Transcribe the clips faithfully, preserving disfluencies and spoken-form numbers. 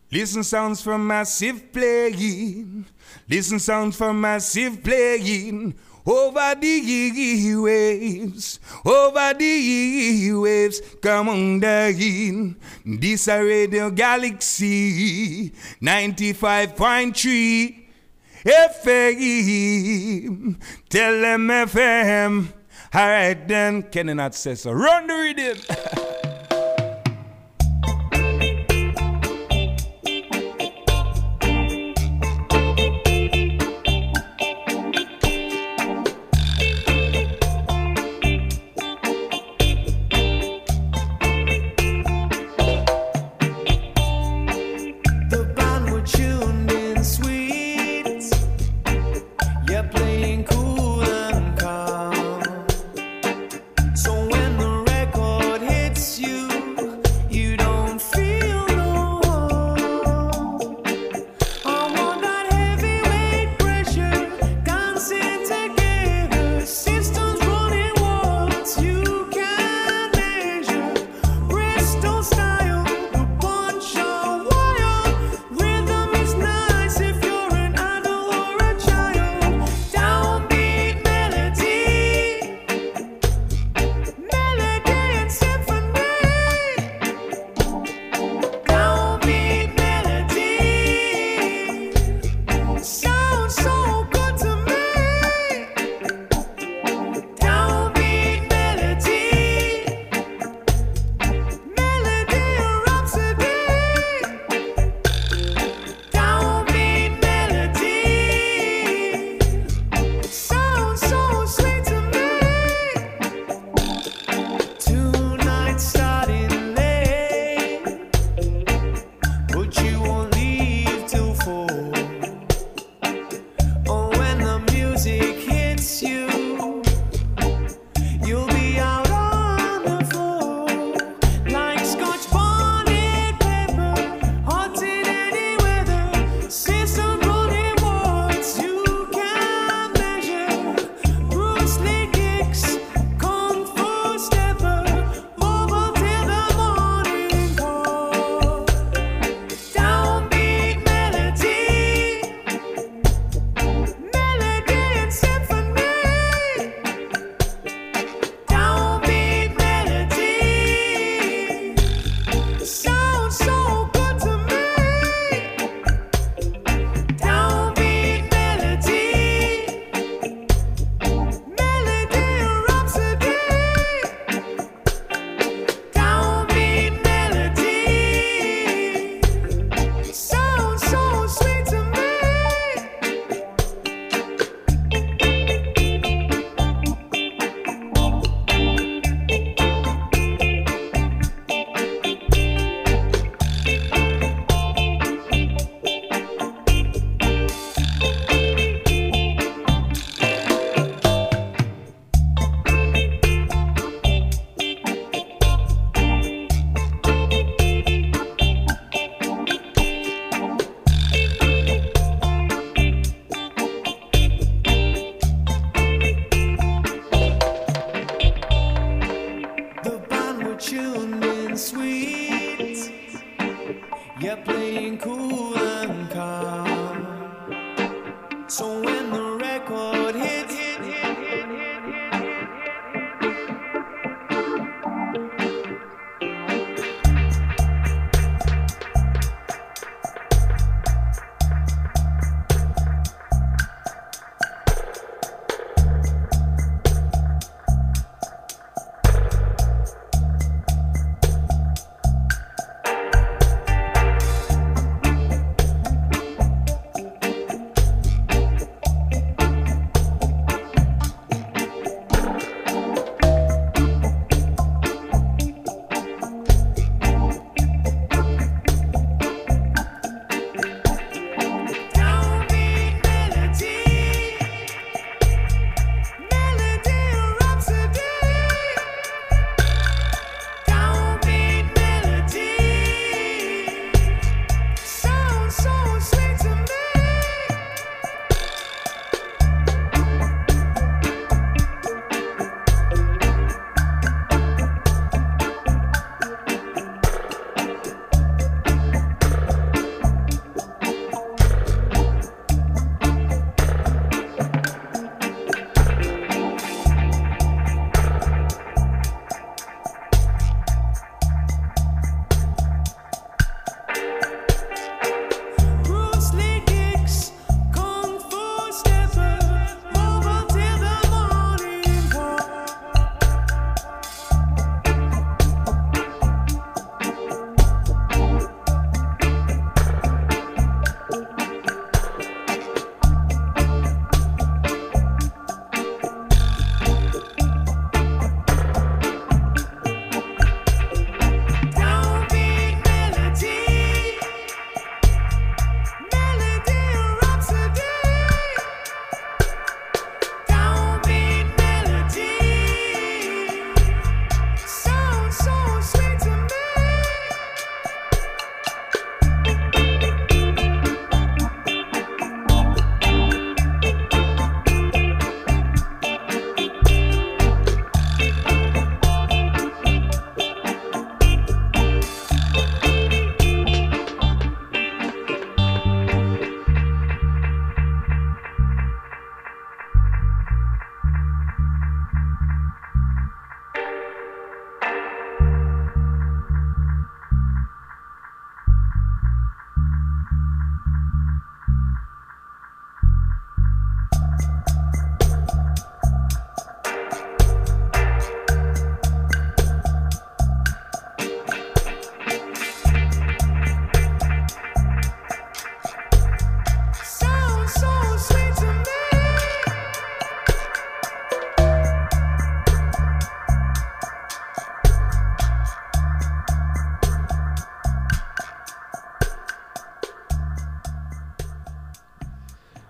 Listen sounds from massive playing. Listen sounds from massive playing. Over the waves, over the waves, come on down. This a Radio Galaxy ninety-five point three F M. Tell them F M. Alright then, Kenny Not says so. Run the rhythm.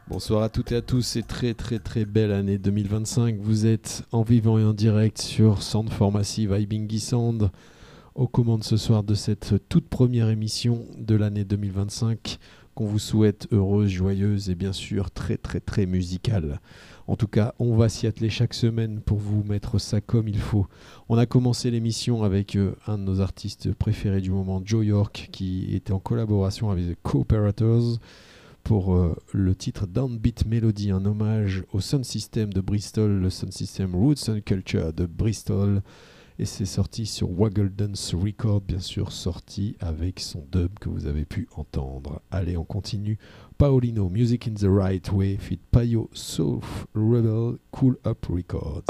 Bonsoir à toutes et à tous, c'est très très très belle année deux mille vingt-cinq. Vous êtes en vivant et en direct sur Soundform Massive, Ibingi Sound, aux commandes ce soir de cette toute première émission de l'année deux mille vingt-cinq qu'on vous souhaite heureuse, joyeuse et bien sûr très très très musicale. En tout cas, on va s'y atteler chaque semaine pour vous mettre ça comme il faut. On a commencé l'émission avec euh, un de nos artistes préférés du moment, Joe York, qui était en collaboration avec The Cooperators pour euh, le titre Downbeat Melody, un hommage au Sound System de Bristol, le Sound System Roots and Culture de Bristol. Et c'est sorti sur Waggle Dance Record, bien sûr, sorti avec son dub que vous avez pu entendre. Allez, on continue. Paolino, Music in the Right Way, fit Payo, Soul Rebel, Cool Up Records.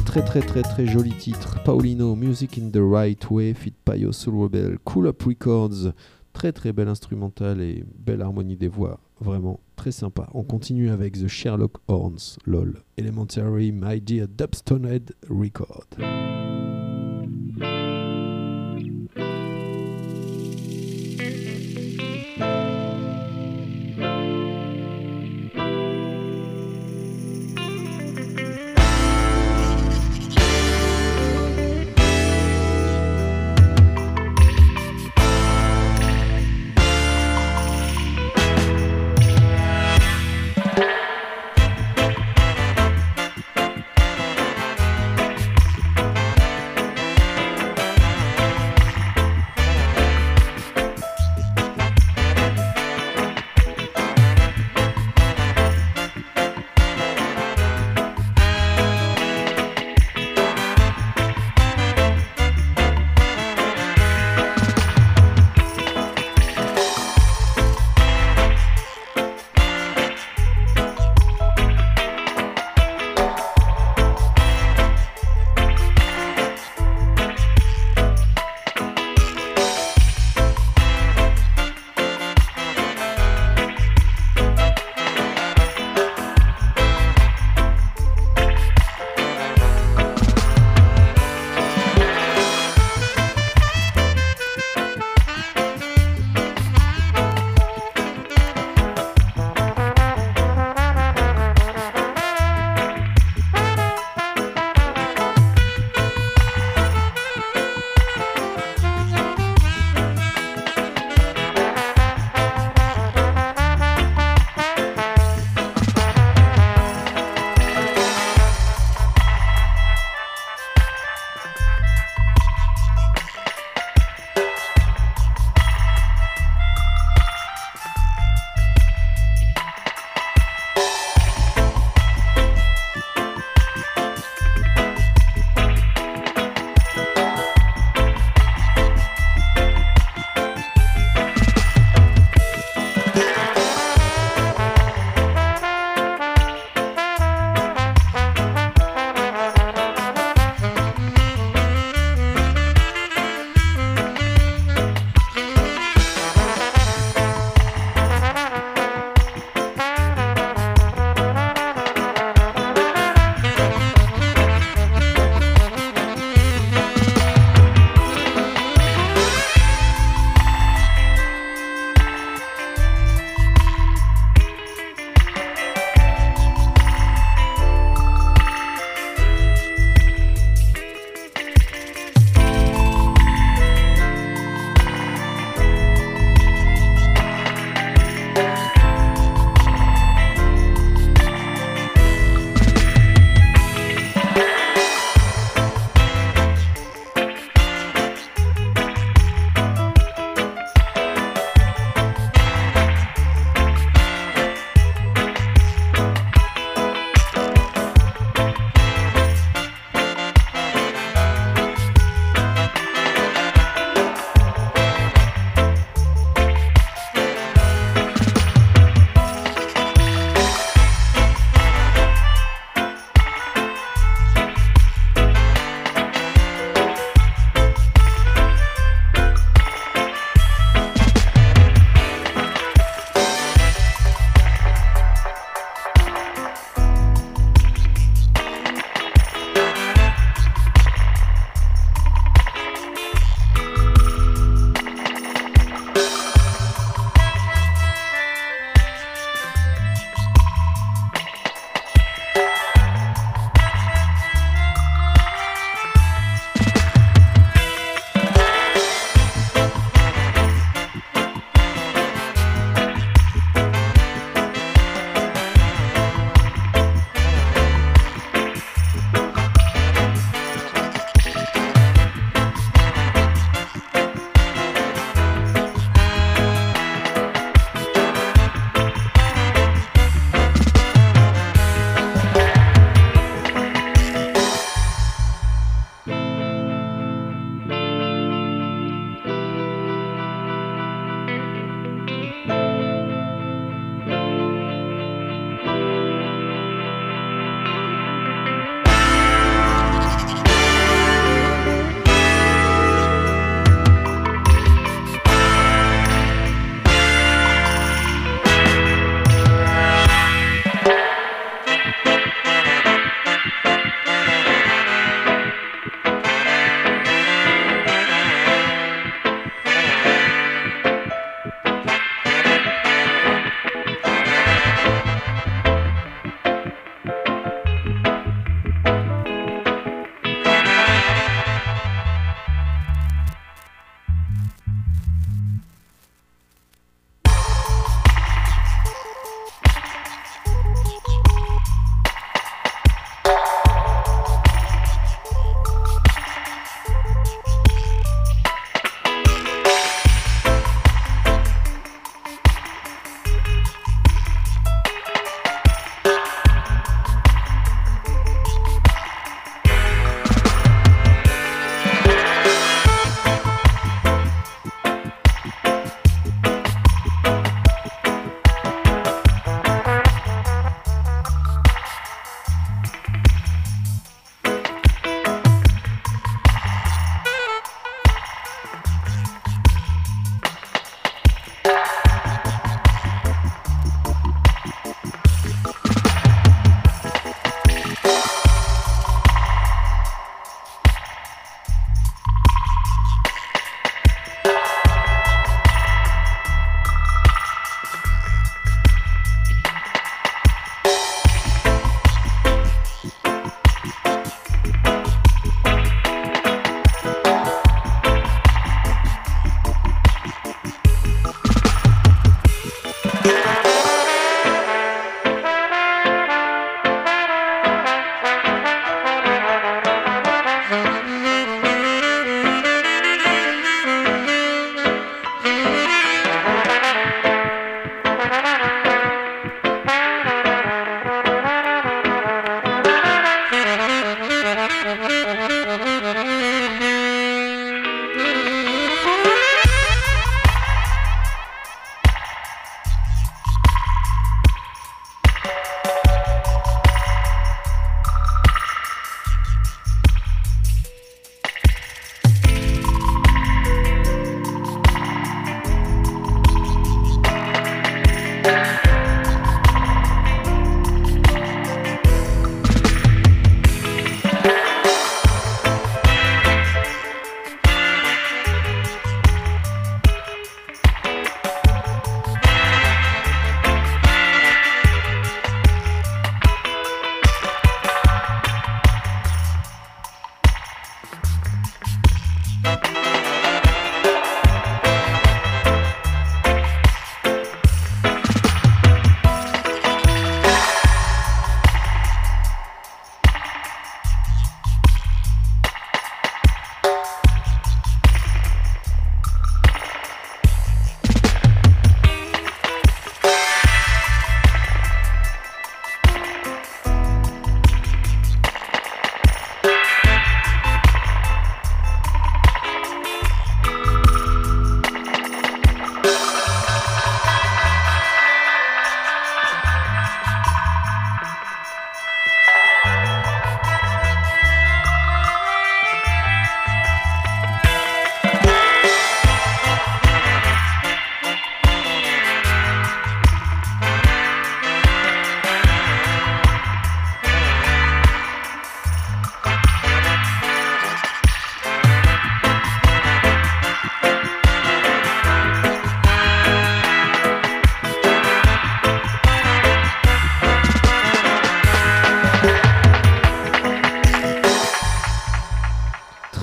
Très très très très très joli titre. Paulino, Music in the Right Way, fit Payo Soul Rebel, Cool Up Records. Très très belle instrumentale et belle harmonie des voix. Vraiment très sympa. On continue avec The Sherlock Horns, lol. Elementary, My Dear Dubstonehead Record.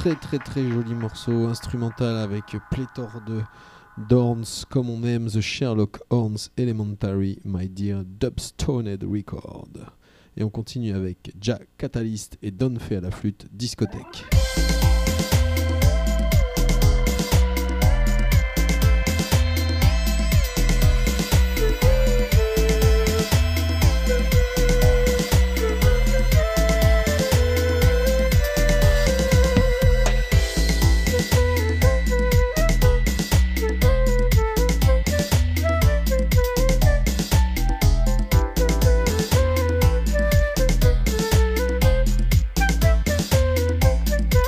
très très très joli morceau instrumental avec pléthore de d'horns comme on aime, The Sherlock Horns Elementary, My Dear Dubstoned Record. Et on continue avec Jah Catalyst et Don Fay à la flûte, Discothèque. We'll be right back.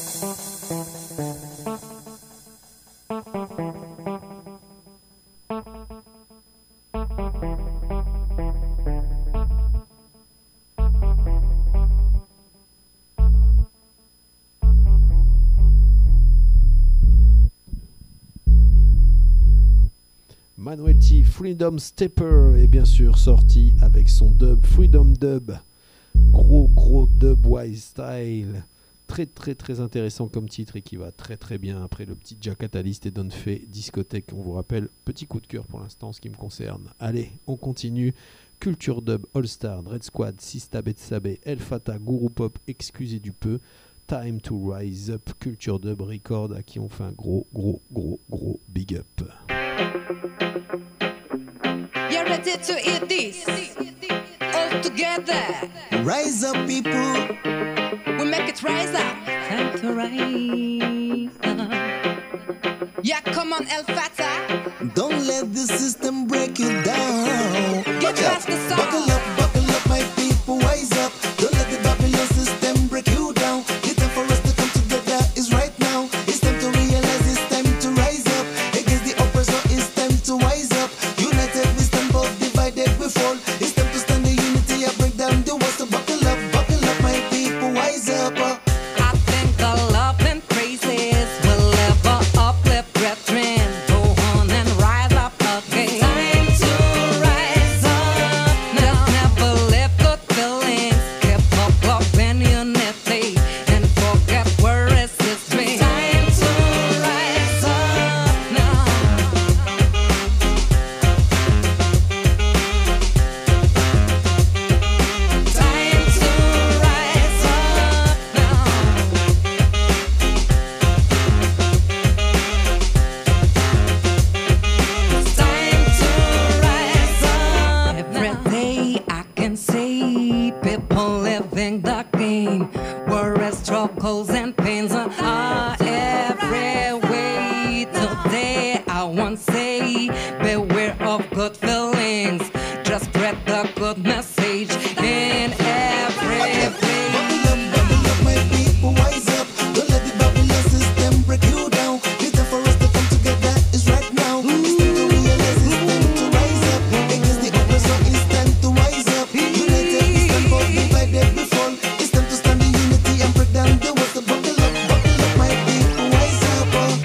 Manuel T, Freedom Stepper est bien sûr sorti avec son dub Freedom Dub, gros gros dubwise style, très très très intéressant comme titre et qui va très très bien après le petit Jack Catalyst et Don Fay Discothèque. On vous rappelle, petit coup de cœur pour l'instant en ce qui me concerne. Allez, on continue. Culture Dub, All Star, Dread Squad, Sista Betsabe, El Fata, Guru Pop, excusez du peu. Time to Rise Up, Culture Dub Record à qui on fait un gros gros gros gros big up. You're ready to eat this all together. Rise up, people. We make it rise up. Time to rise up. Yeah, come on, El Fata. Don't let the system break you down. Get past the song. Buckle up, buckle up, my people. Rise up. Don't let the Babylon system break you down. The time for us to come together is right now. It's time to realize it's time to rise up. Against the oppressor, it's time to rise up. United we stand, but divided we fall. It's time to stand in unity and break down the walls. So buckle up, buckle up, my people. Rise up. I think the love and praises will ever uplift brethren. Go on and rise up again. Time to rise up. Just never live good feelings. Keep up love and unity and forget where is history. Time to rise up now. Time to rise up now. It's time to rise up. Every day I can see people living the game, whereas struggles and pains are every way. Today I want to say, beware of good feelings. Just spread the good message in every Buckle up, place. buckle up, my people. Rise up. Don't let the Babylon system break you down. The time for us to come together is right now. It's time to realize it's time to rise up. Against the oppressor, it's time to rise up. United we stand, but divided we fall. It's time to stand in unity and break down the walls. So buckle up, buckle up, my people. Rise up.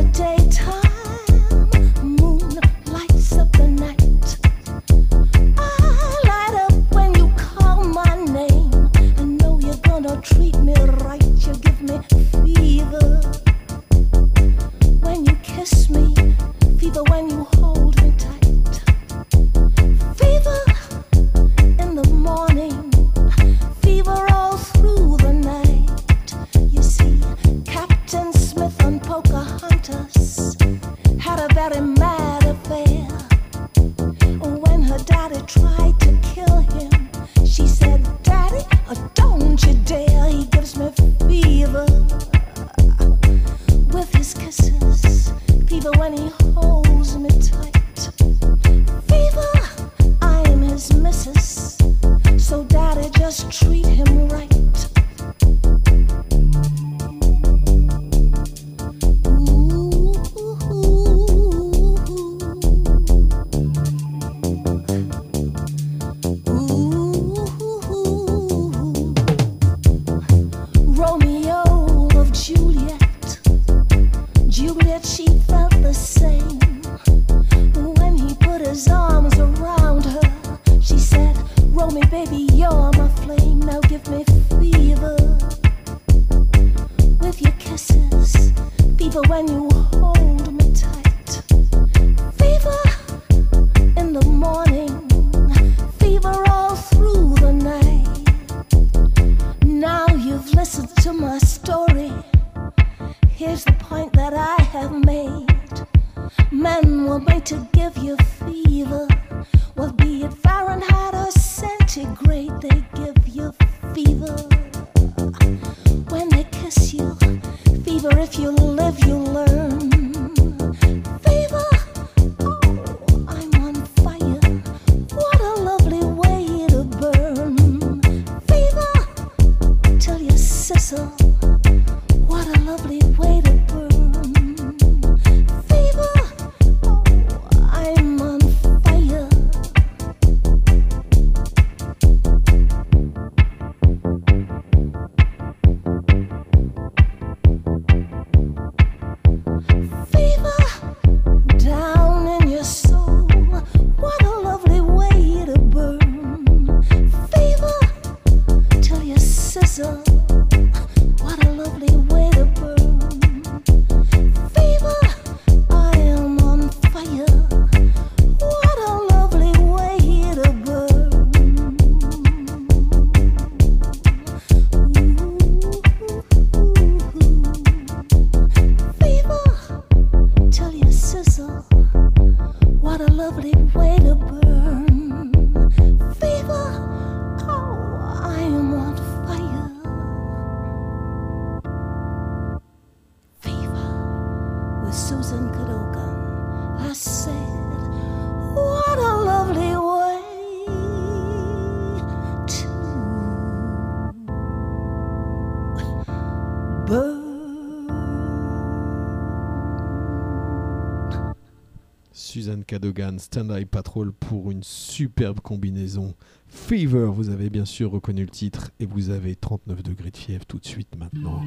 Suzanne Cadogan, Stand Eye Patrol pour une superbe combinaison. Fever, vous avez bien sûr reconnu le titre et vous avez trente-neuf degrés de fièvre tout de suite maintenant.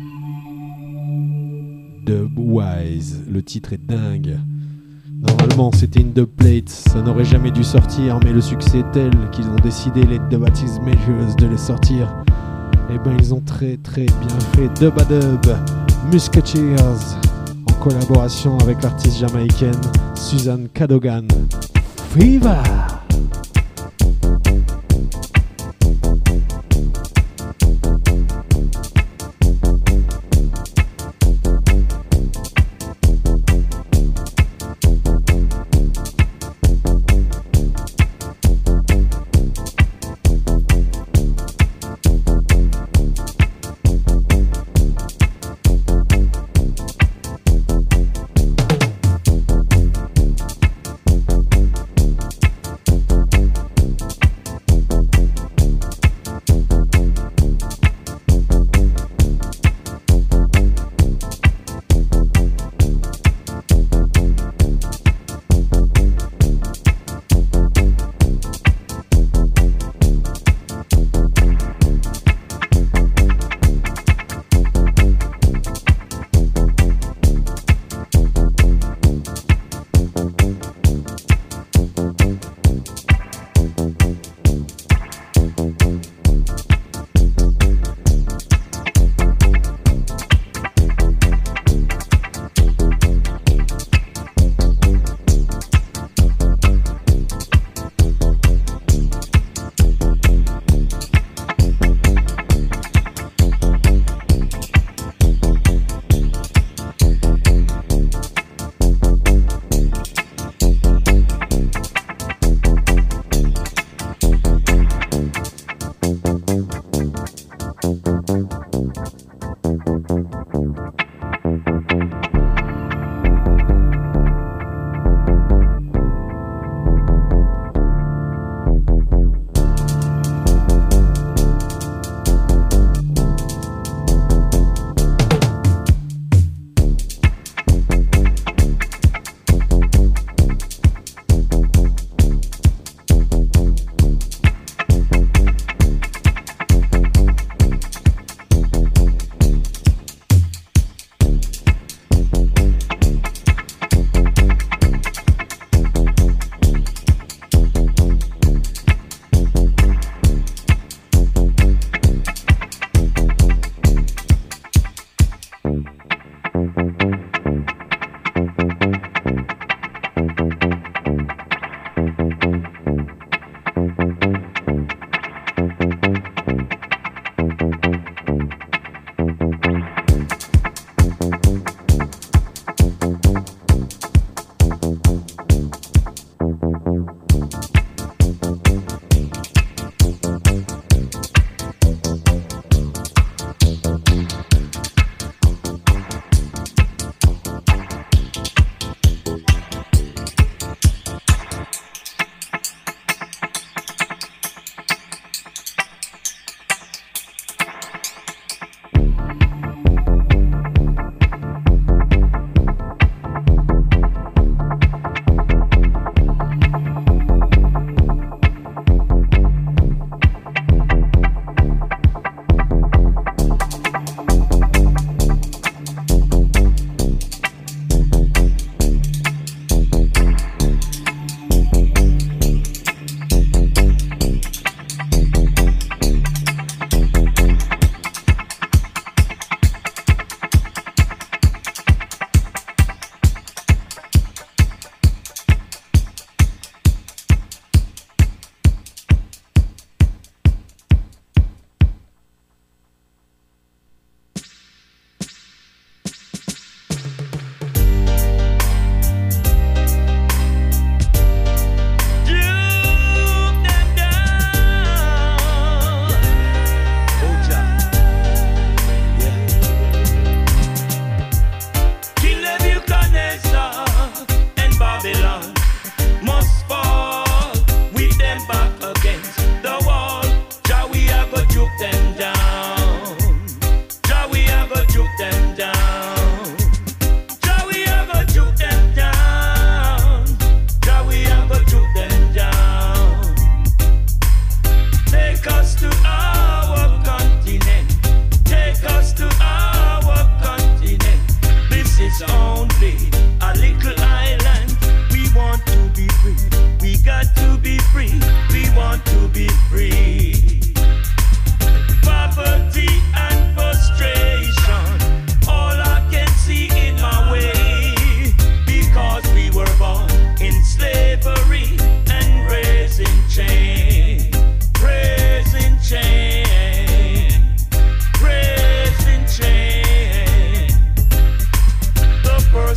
Dubwise, le titre est dingue. Normalement c'était une dubplate, ça n'aurait jamais dû sortir, mais le succès est tel qu'ils ont décidé, les Dubatics Measures, de les sortir. Et ben ils ont très très bien fait. Dubadub, Musketeers, en collaboration avec l'artiste jamaïcaine Suzanne Cadogan. Fever!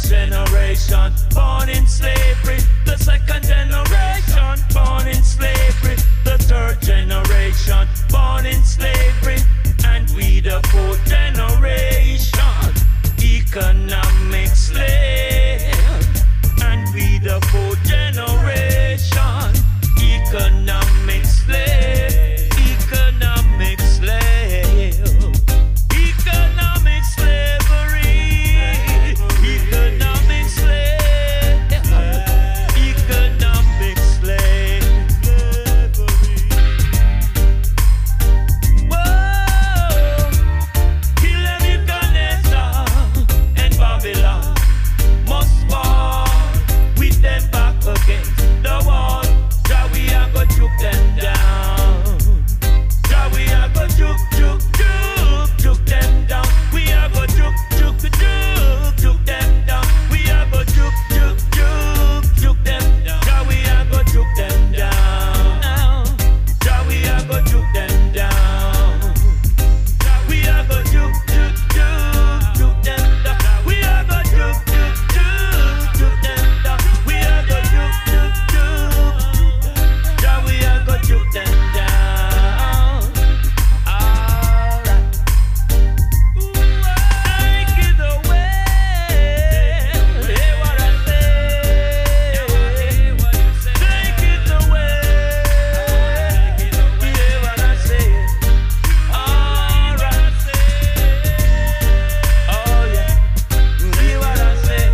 generation born in slavery, the second generation born in slavery, the third generation born in slavery, and we the fourth generation economic slave, and we the fourth generation economic slave, economic slave, economic slavery, economic slave, economic slave. Whoa, kill Nebuchadnezzar and Babylon must fall with them back against the wall. Jah we a go juke them down. Jah we a go juke, juke, juke, juke them down. We a go juke, juke, juke, juke them down. We a go juke, juke, juke, juke them down. Jah we a go juke them down. Jah we a go juke them down. We a go juke, juke, juke, juke them down. We a go juke, juke, juke, juke them down. We a go juke, juke, juke. Jah we a go juke them down. Alright. Take it away. Hear what I say. Take it away. Hear what I say. Alright. Oh yeah. Hear what I say.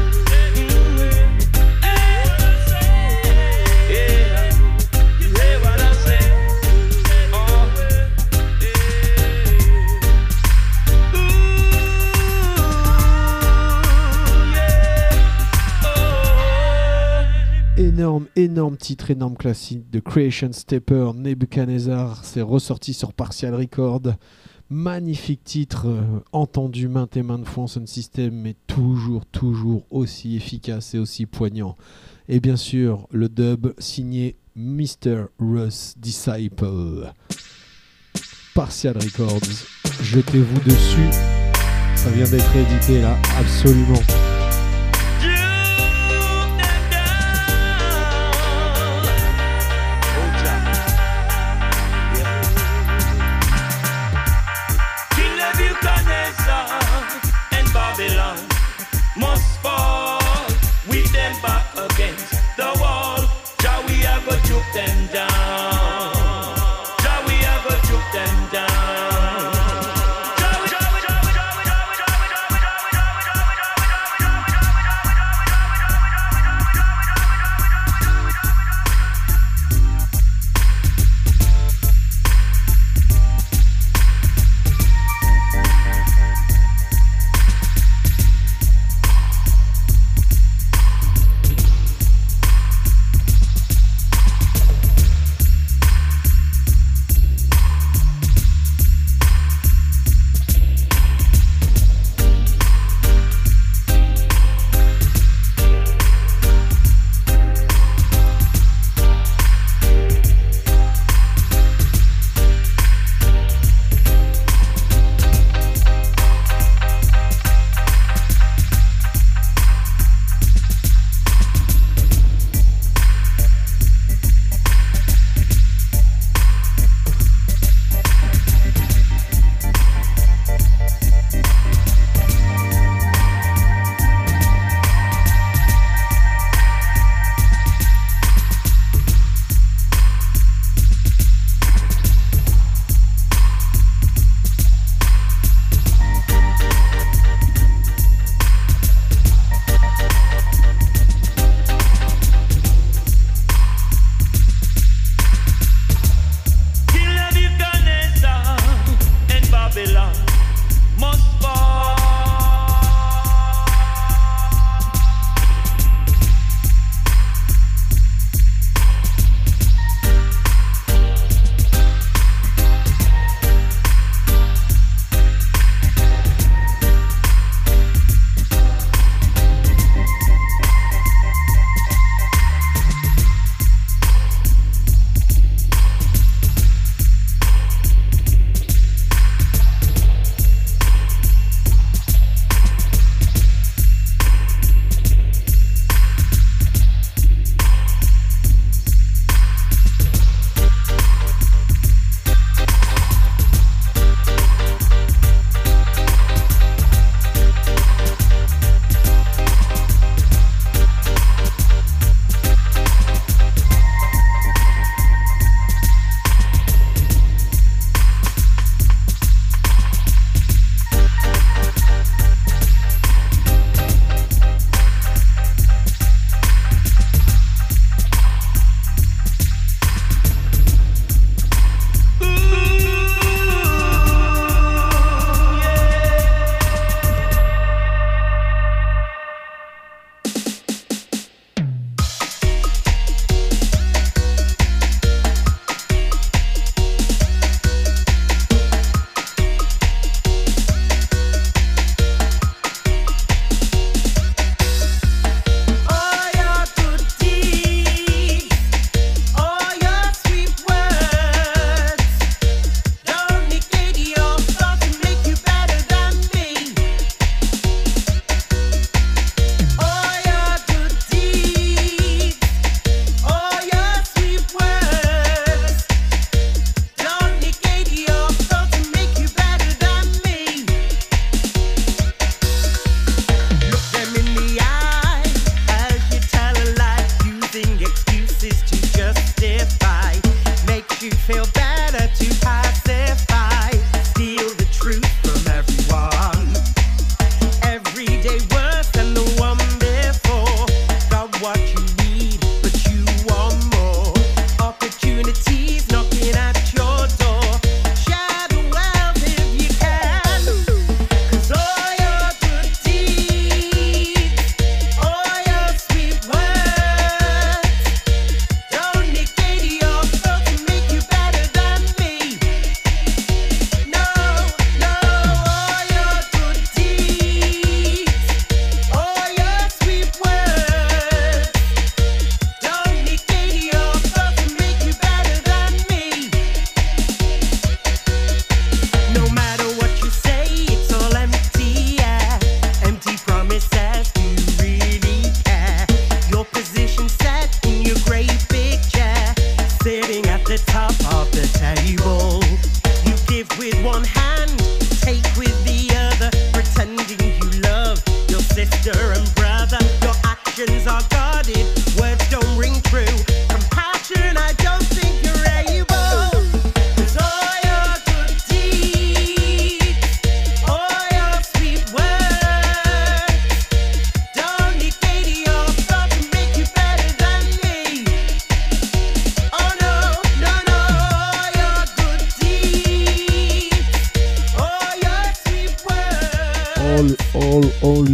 Yeah. Hear what I say. Oh. Ooh, yeah. Oh. Énorme, énorme titre, énorme classique de Creation Stepper, Nebuchadnezzar. C'est ressorti sur Partial Record. Magnifique titre, euh, entendu maintes et maintes fois en sound system, mais toujours, toujours aussi efficace et aussi poignant. Et bien sûr, le dub signé mister Russ Disciple. Partial Records, jetez-vous dessus. Ça vient d'être édité là, absolument. Juke them down. Oh, Jah. Yeah. King Nebuchadnezzar and Babylon must fall with them back against the wall. Jah we a go juke them down. Jah we a go juke them down. Jah we, Jah we, Jah we, Jah we, Jah we, Jah we, Jah we, Jah we, Jah we, Jah we, Jah we, Jah we, Jah we,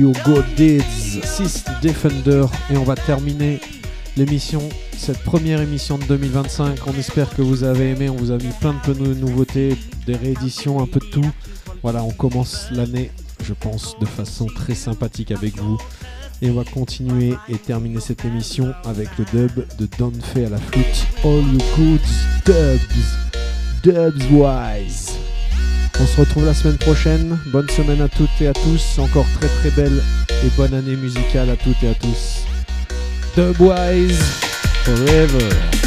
You Good Deeds, Sixth Defender, et on va terminer l'émission, cette première émission de deux mille vingt-cinq. On espère que vous avez aimé, on vous a mis plein de peu de nouveautés, des rééditions, un peu de tout. Voilà, on commence l'année, je pense, de façon très sympathique avec vous. Et on va continuer et terminer cette émission avec le dub de Don Fay à la flûte. All You Good Dubs, Dubs Wise. On se retrouve la semaine prochaine. Bonne semaine à toutes et à tous. Encore très très belle et bonne année musicale à toutes et à tous. Dubwise Forever.